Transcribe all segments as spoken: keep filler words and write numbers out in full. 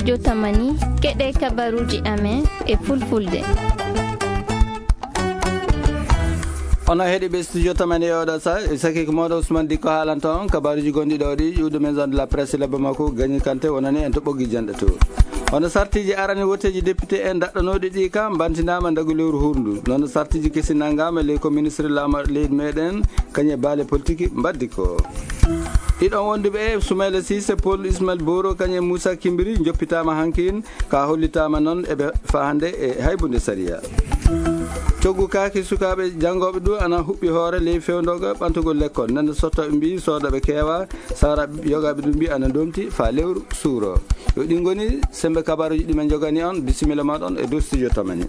studio Tamani keɗe kabaruji amen e fulfulde. ono heedi ɓe studio Tamani e oɗo sa e saki ko moɗo Ousmane Dicko haalanta on kabaruji gonɗi ɗo ɗi ƴuwde maison de la presse lebba makko Gagny Kanté wonani en to ɓoggi janɗe to hono sartiji arani woteji député en daɗɗanoɗi ɗi kam bantinama dagu lewru hurndu noon sartiji kesi naggama ley ko ministre lama leydi meɗen kañe baale politique mbaddi ko ɗiɗon wonduɓe Soumaïla Cissé Paul Ismaël Boro kañe Moussa Kimbiri joppitama hankin ka hollitama noon eɓe fahande e haybunde saria coggu kaaki sukaɓe janggoɓe ɗu ana huɓɓi hoore ley fewdoga ɓantugol l'école nande sottaɓe mbi soodaɓe keewa sawraɓe yogaɓe ɗum mbi ana domti fa lewru suuro yo ɗi goni sembe kabaruji ɗimen jogani on bisimilla maɗon e dow studio Tamani.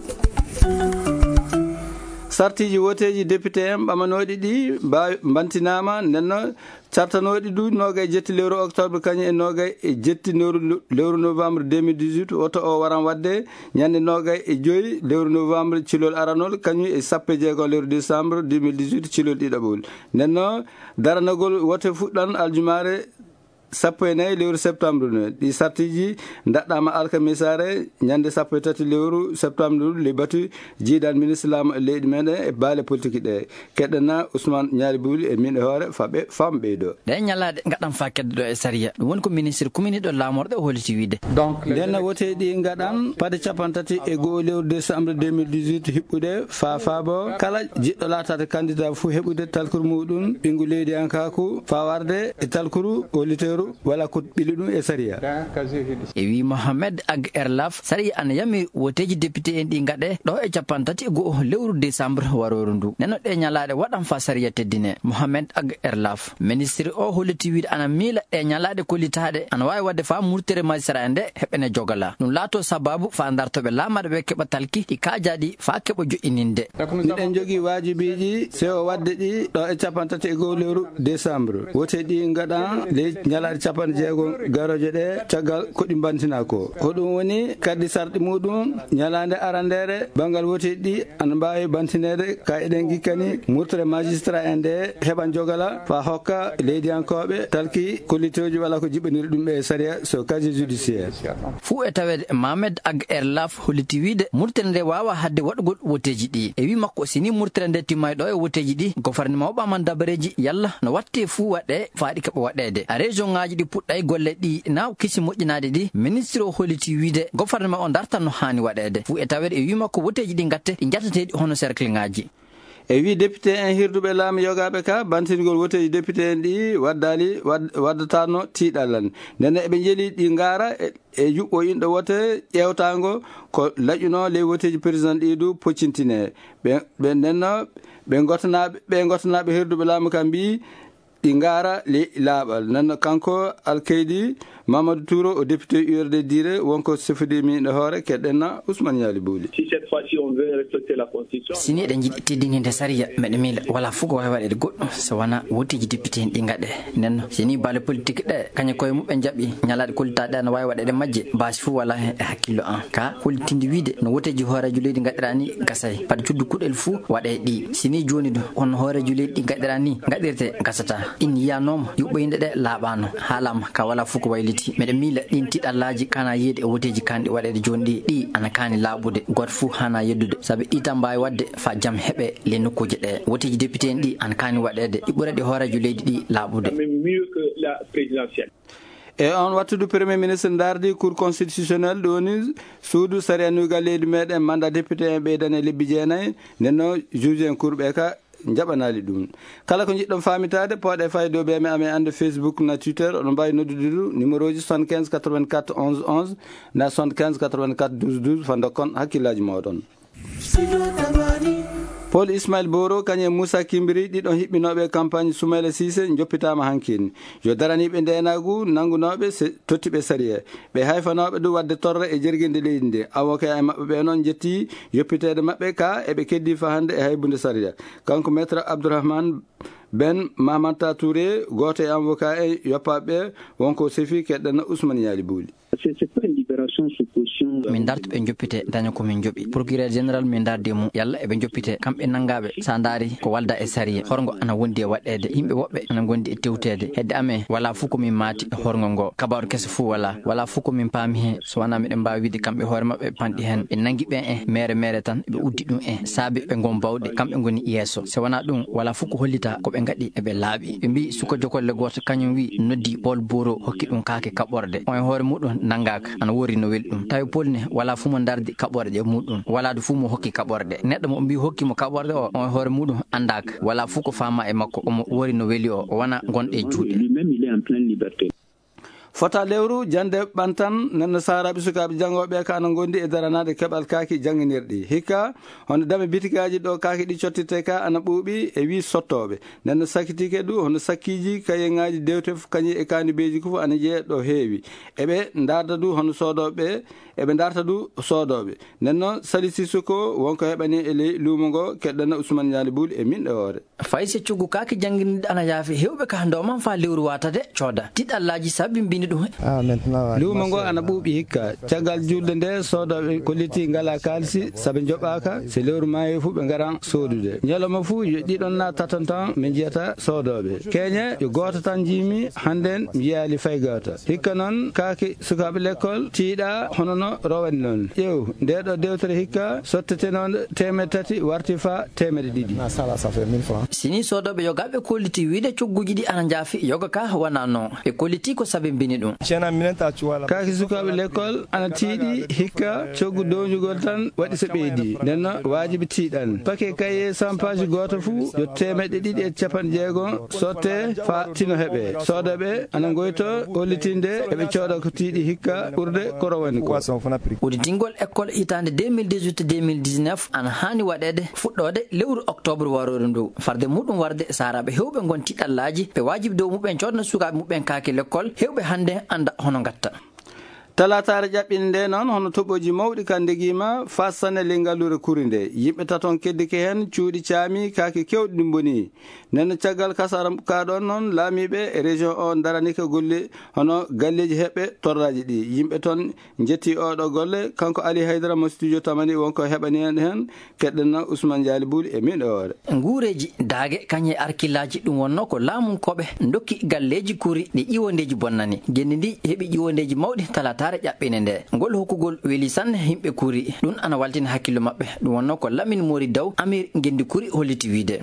sartiji woteji député en ɓamanoɗi ɗi bantinama nenno cartanoɗi du nogay jetti lewru octobre kañum e nogay e jetti lewru novembre deux mille dix-huit woto o waran wadde ñande nogay e joyi lewru novembre cilol aranol kañum e sappo e jeegom lewru décembre deux mille dix-huit cilol ɗiɗaɓol nenno daranagol wote fuɗɗan aljumare sappo e nayyi lewru septembre no ɗi sartiji daɗɗama alkamisare ñande sappo e tati lewru septembre ndu le batu jiidan ministre lamo e leydi meɗen e baale politique ɗe keɗɗena Ousmane Ñaali Bouli e min e hoore faɓe fam ɓeydo ɗe ñalade gaɗan fa kedde ɗo e saria ɗum woni ko ministre kuminiɗo lamorɗo o holliti wiide donc nden wote ɗi gaɗan paade capan tati e goho lewru décembre deux mille dix-huit hiɓɓude fa faabo kala jiɗɗo latade candidat fo heɓude talkuru muɗum ɓingu leydi en kaku fa warde e talkuru auditeur wala ko ɓili ɗum e saria e wi Mohamed Ag Erlaf saria ana yami woteji député en ɗi gaɗe ɗo e capan tati e goho lewru décembre waroru ndu neno ɗe ñalaɗe waɗan fa saria teddine Mohamed Ag Erlaf ministre o holliti wiide ana miila e ñalaɗe kollitaɗe ana wawi wadde fa murtere magistrat nde heɓene jogala ɗum laato sababu fa dartoɓe lamaɗe ɓe keɓa talki ɗi kajaɗi fa keɓa joƴininde miɗen jogui wajibiji sewo wadde ɗi ɗo e capan tati e goho lewru décembre wote ɗi gaɗan ley ñalaɗe capan jeegom garoje ɗe caggal koɗi bantina ko hoɗum woni kaddi sarɗi muɗum ñalande arandere banggal woteji ɗi ana mbawi bantinede ka eɗen gikkani murtere magistrat en nde heɓan jogala fa hokka leydiyankoɓe talki kollitoji walla ko jiɓaniri ɗum ɓe saria so casier judiciaire fuu e tawede Mohamed Ag Erlaf holliti wiide murtere nde wawa hadde waɗugol woteji ɗi e wi makko sini murtere nde timmay ɗo e woteji ɗi gouvernement o ɓaman dabareji yalla no watte fuu waɗe faaɗi keɓa waɗede a région ngaji ɗi puɗɗay golle ɗi na kisi moƴƴinade ɗi ministre o holliti wiide gouvernement o dartan no hani waɗede fuu e tawede e wi makko woteji ɗi gatte ɗi jattateɗi hono cercle ngaji e wi député en hirduɓe laamu yogaɓe ka bantingol woteji député en ɗi waddali waddatano tiiɗallan ndenne eɓe jeeli ɗi gaara e juɓɓo inɗo wote ƴewtago ko laƴuno ley woteji président ɗi du poccintine ɓe nenno ɓe gotanaɓe ɓe gotanaɓe hirduɓe laamu ka mbi ɗi gaara le laaɓal nanno kanko alkeydi Mamadou Touro o député U R D dire wonko sefudimi ɗo hoore keɗɗenna Ousmane Ñaali Bouli sini eɗen jiiɗi teddininde saria meɗe miila wala fof ko wawi waɗede goɗɗo so wona woteji député en ɗi gaɗe nenno sini baale politique ɗe kañum koye muɓe jaaɓi ñalaɗe kollitaɗe ana wawi waɗede majje basi fof wala hen e hakkillo an ka hollitinde wiide no woteji hoorejo leydi gaɗirani gasay paade cuddu kuɗel fou waɗe ɗi sini joni do on hoorejo leydi ɗi gaɗirani gaɗirte gasata in yiyanoma yuɓɓoyinde ɗe laaɓano haalama ka wala fof ko wayliti meɗe miila ɗin tiɗallaji kana yiide e woteji kanɗi waɗede joni ɗi ɗi ana kani laaɓude goto fou hana yeddude saabi ɗi tan mbawi wadde fa jaam heeɓe le nokkuji ɗe woteji député en ɗi ana kani waɗede ɗi ɓuuraɗe hoorejo leydi ɗi laaɓude e on wattude premier ministre dardi cour constitutionnel ɗoni suudu sariyanugal leydi meɗen mandat député en ɓeydane lebbi jeenayyi nenno juge en cour ɓe ka jaɓanali ɗum kala ko jiɗɗon famitade poɗe fay dow ɓe amen ande Facebook na Twitter oɗon mbawi noddude ɗum numéro ji soixante-quinze quatre-vingt-quatre onze onze na soixante-quinze quatre-vingt-quatre douze douze fa dokkon hakkillaji moɗon. Paul Ismaël Boro kañum Moussa Kimbiri ɗiɗon hiɓɓinoɓe campagne Soumaïla Cissé joppitama hankini yo daraniɓe ndenagu nangunoɓe tottiɓe saria ɓe hayfanoɓe ɗum wadde torre e jerguinde leydi ndi avocat e mabɓe ɓe noon jetti yoppitede mabɓe ka eɓe keddi fa hande e haybunde saria kanko maître Abdourahmane Ben Mamanta Touré goto e avocat e yoppaɓe wonko sefi keɗɗana Ousmane Ñaali Bouli min darto ɓe joppite daña komin jooɓi procureur général min darde mum yalla eɓe joppite kamɓe nangaɓe sa daari ko walda e sariya horgo ana wondi e waɗɗede yimɓe woɓɓe ana gondi e tewtede hedde amen wala fuu komin maati e horgo ngo kabaru kese fuu wala wala fuu komin paami hen so wona miɗen mbawi wiide kamɓe hoore mabɓe ɓe panɗi hen ɓe nangui ɓen e mere mere tan ɓe uddi ɗum e saabi ɓe gon bawɗe kamɓe goni yesso so wona ɗum wala fuu ko hollita koɓe gaɗi eɓe laaɓi ɓe mbi suka jokolle goto kañum wi noddi Paul Boro hokki ɗum kaake kaɓɓorde on e hoore muɗum nangaka ana wori no weli ɗum tawi Paul ne wala fuu mo dardi kaɓɓorde e muɗum wala du fuu mo hokki kaɓɓorde neɗɗo mo mbi hokkimo kaɓɓorde o on e hoore muɗum andaka wala fuu ko fama e makko omo wori no weli o wona gonɗe e juuɗe fota lewru jande ɓantan nenno saraɓe sukaɓe janggoɓe ka ana gondi e daranade keɓal kaaki jangguinirɗi hikka hono dame bitikaji ɗo kaaki ɗi cottirte ka ana ɓuuɓi e wi sottoɓe nenno sakkitike ɗu hono sakkiji kayengaji dewte kañi e kanibeji ko ana jeeya ɗo heewi eɓe darda du hono sodoɓe eɓe darta du sodoɓe nenno Sali Sissoko wonko heɓani e ley luumo ngo keɗɗana Ousmane Diallo Bouly e min ɗe hoore fayse cuggu kaaki jangguinirɗi ana yaafi hewɓe ka ndoman fa lewru watade cooda tiɗallaji sabbi mbini ɗum luumo ngo ana ɓuuɓi hikka caggal julde nde sodoɓe ko litti ngala kalisi saaɓe joɓaka so lewru maayi fuu ɓe garan sodude ñalawma fuu yo ɗiɗon na tatan tan min jiyata sodoɓe keñe yo goto tan jimi hannden mi yiyali fay goto hikka noon kaaki sukaɓe l'école tiiɗa hono no rowani noon ƴeew ndeɗo dewtere hikka sottete noon temeɗe tati warti fa temeɗe ɗiɗi sini sodoɓe yogaɓe kolliti wiide cogguji ɗi ana jaafi yoga ka wona noon ɓe kolliti ko saabe mbini ɗum kaaki sukaɓe l'école ana tiiɗi hikka coggu downjugol tan waɗi so ɓeydi ndenno wajibi tiiɗan paquet kaye cent page goto fuu yo temeɗe ɗiɗi e capanɗe jeegom sotte fa tino heeɓe sodoɓe ana goyto hollitinde eɓe cooda ko tiiɗi hikka ɓurde ko rowani ko udditingol école hitande deux mille dix-huit deux mille dix-neuf ana hani waɗede fuɗɗode lewru octobre waroru ndu farde muɗum warde saraɓe hewɓe gonti ɗallaji ɓe wajibi dow muɓen codno sukaɓe muɓen kaaki l'école hewɓe hande anda hono gatta talatare ƴaɓɓinde nde noon hono toɓoji mawɗi kan ndeguima fassane ley ngallure kuri nde yimɓe taton keddike hen cuuɗi caami kaaki kewɗi ɗi boni nenno caggal kasara kaɗon noon laamiɓe e région o daranike golle hono galleji heɓɓe torraji ɗi yimɓe toon jetti oɗo golle kanko Ali Haydara mo studio tamani wonko heɓani hen hen keɗɗenno Ousmane Diallo Bouly e min ɗo hoore guureji daage kañe arkillaji ɗum wonno ko laamunkoɓe dokki galleji kuri ɗi ƴiwondeji bonnani genni ndi heeɓi ƴiwondeji mawɗi talata tare ƴaɓɓine nde ngol hokkugol weeli sanne yimɓe kuri ɗum ana waltina hakkille maɓɓe ɗum wonno ko Lamine Mori Daw amir gendi kuri holliti wiide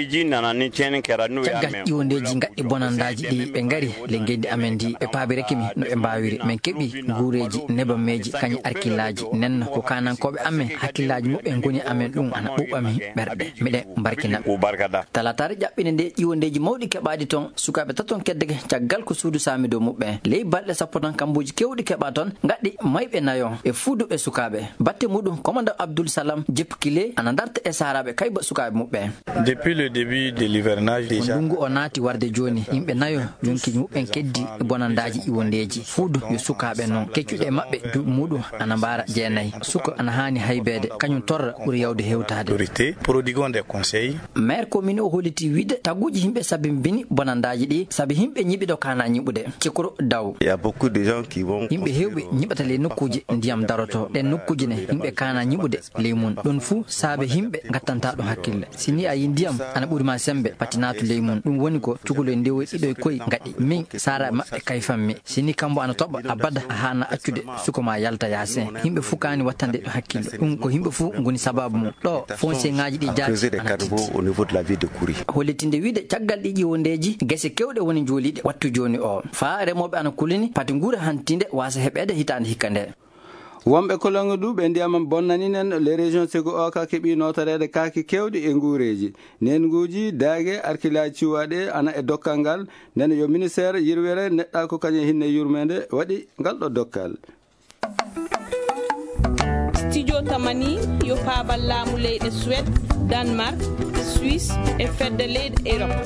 caggal ƴiwondeji gaɗɗi bonandaji ɗi ɓe gaari le gendi amen ndi ɓe paabirekimi no ɓe mbawiri min keeɓi guureji nebammeji kañi arkillaji nenno ko kanankoɓe amen hakkillaji muɓe goni amen ɗum ana ɓuɓami ɓerɗe miɗen barkinaɓe talatare ƴaɓɓine nde ƴiwondeji mawɗi keɓaɗi toon sukaɓe taton keddege caggal ko suudu sami dow muɓɓe ley balɗe sappo tan kambuji kewɗi keɓa toon gaɗɗi mayɓe nayon e fuuduɓe sukaɓe batte muɗum commandant Abdoul Salam Jepkile ana darta e saraɓe kayba sukaɓe muɓɓe depuis le début de l'hivernage déjà ndungu o naati warde joni yimɓe nayo jonki muɓɓen keddi e bonandaji ƴiwondeji fuudu yo sukaɓe noon keccuɗe maɓɓe duuɓi muɗum ana mbara jeenayyi suka ana hani haybede kañum torra ɓuuri yawde hewtade prodiguons des conseils maire commune o holliti wiide tagguji yimɓe saabi mbini bonandaji ɗi saabi yimɓe ñiɓiɗo kana ñiɓude Cikoro Daw il y a beaucoup de gens qui vont yimɓe hewɓe ñiɓata ley nokkuji ndiyam daroto ɗen nokkuji ne yimɓe kana ñiɓude ley mum ɗon fuu saabe yimɓe gattanta ɗum hakkille sini a yi ndiyam ana ɓuurima sembe patinatu ley mum ɗum woni ko cukalel ndewoy ɗiɗo e koye gaɗi min sara maɓɓe kayfanmi sini kambo ana toɓɓa abada a hana accude sukoma yalta yasin yimɓe fuu kani wattande ɗo hakkille ɗum ko yimɓe fuu goni sababu mum ɗo foncier ngaji ɗi jaati hollitinde wiide caggal ɗi ƴiwondeji guese kewɗe woni jooliɗe wattu joni o fa remoɓe ana kulini pati guura hantinde wasa heɓede hitande hikka nde wonɓe kolongo du ɓe ndiyamam bonnaninen les région sego o ka keeɓi notorede kaaki kewɗi e nguureji nenguji daage arkilaji ciwaɗe ana e dokkal ngal nden yo ministére yirwere neɗɗa ko kañum hinne yurmede waɗi ngal ɗo dokkal studio tamani yo paabal laamu leyɗe Suède Danemark Suisse e fedde leyɗe Europe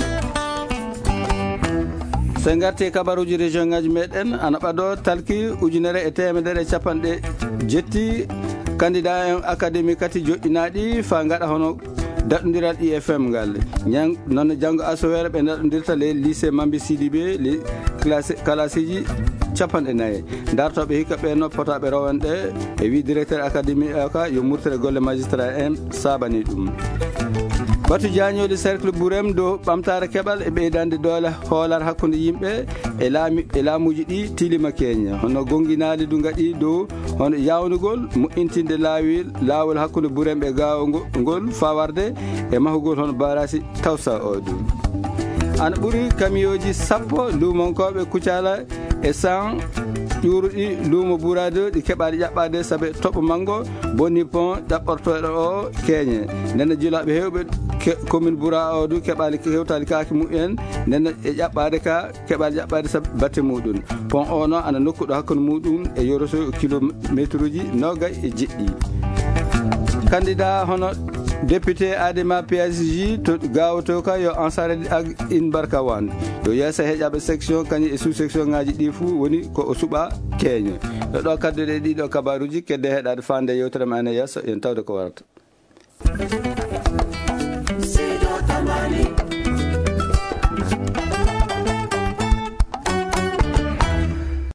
so garti kabaruji région ngaji meɗen ana ɓaɗo talki ujunere e temedere e capanɗe jetti candidat en académie kati joƴƴinaɗi fa gaɗa hono daɗodiral I F M ngal noon janggo asowere ɓe daɗodirta le lycée Mambi Sidibé kalasiji capanɗe nayyi dartoɓe hikka ɓenno potaɓe rowanɗe e wi directeur académie o ka yo murtere golle magistrat en sabani ɗum. batu jañode cercle ɓuurem dow ɓamtare keɓal e ɓeydande doole hoolar hakkude yimɓe e laami e laamuji ɗi tilima keña hono gonguinade du gaɗi dow hono yawnugol moƴƴintinde laawil laawol hakkude ɓuurem e gawa ngol fawarde e mahugol hono barasi tawsa o ɗum ana ɓuuri kamioji sappo lumonkoɓe kucala e cent ƴuuruɗi luumo ɓuurade ɗi keɓaɗi ƴaɓɓade saabu toɓɓo manggo bonni pont ɗaɓɓortoɗo o keeñe ndenno jiilaɓe hewɓe commune ɓuura o du keɓali hewtali kaake mumen ndenno e ƴaɓɓade ka keɓali ƴaɓɓade saabu batte muɗum pont o noon ana nokkuɗo hakkude muɗum e yoroto kilométre uji nogay e jeɗɗi. candidat hono député adema P S J to gawoto ka yo ansarede ak in barka wan yo yeesa heƴaɓe section kañum e sous section ngaji ɗi fuu woni ko o suuɓa keeño ɗo ɗo kadduɗe ɗiɗo kabaruji kedde heɗade fande yewtere ma ene yesso en tawde ko warata.